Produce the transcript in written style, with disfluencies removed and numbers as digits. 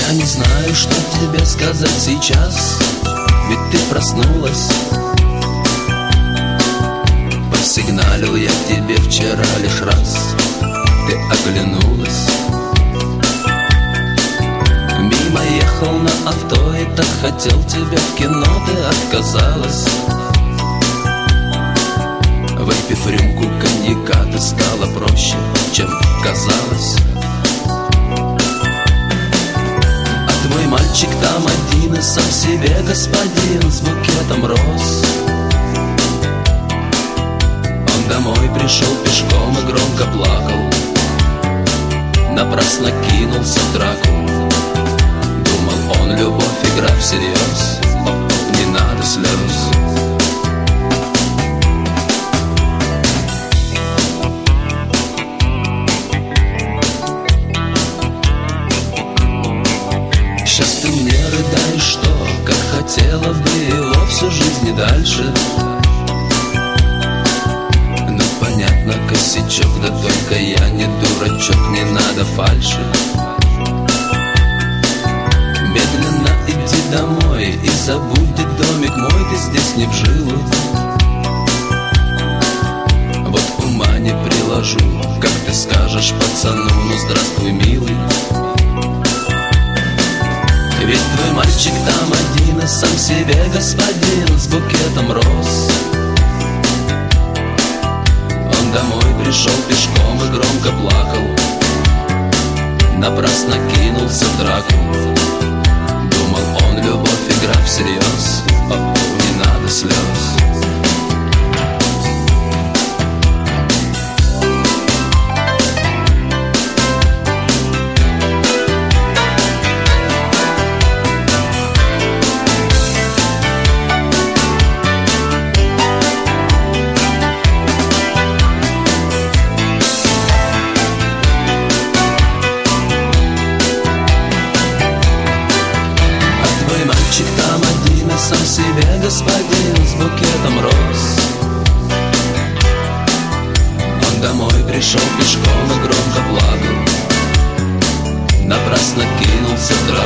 Я не знаю, что тебе сказать сейчас, ведь ты проснулась. Посигналил я тебе вчера лишь раз, ты оглянулась. Мимо ехал на авто и так хотел тебя в кино, ты отказалась. Выпив рюмку коньяка, ты стала проще, чем казалось. А твой мальчик там один и сам себе господин с букетом роз. Он домой пришел пешком и громко плакал, напрасно кинулся в драку. Думал он, любовь игра всерьез, не надо слез. Сейчас ты мне рыдаешь, что, как хотела бы его всю жизнь и дальше. Ну понятно, косячок, да только я не дурачок, не надо фальши. Медленно иди домой и забудь домик мой, ты здесь не вживу. Вот ума не приложу, как ты скажешь пацану, ну здравствуй, милый. Ведь твой мальчик там один и сам себе господин с букетом роз. Он домой пришел пешком и громко плакал, напрасно кинулся в драку. Думал он, любовь игра всерьез, не надо слез. Там один и сам себе господин с букетом роз. Он домой пришел пешком и громко плакал, напрасно кинулся в драку.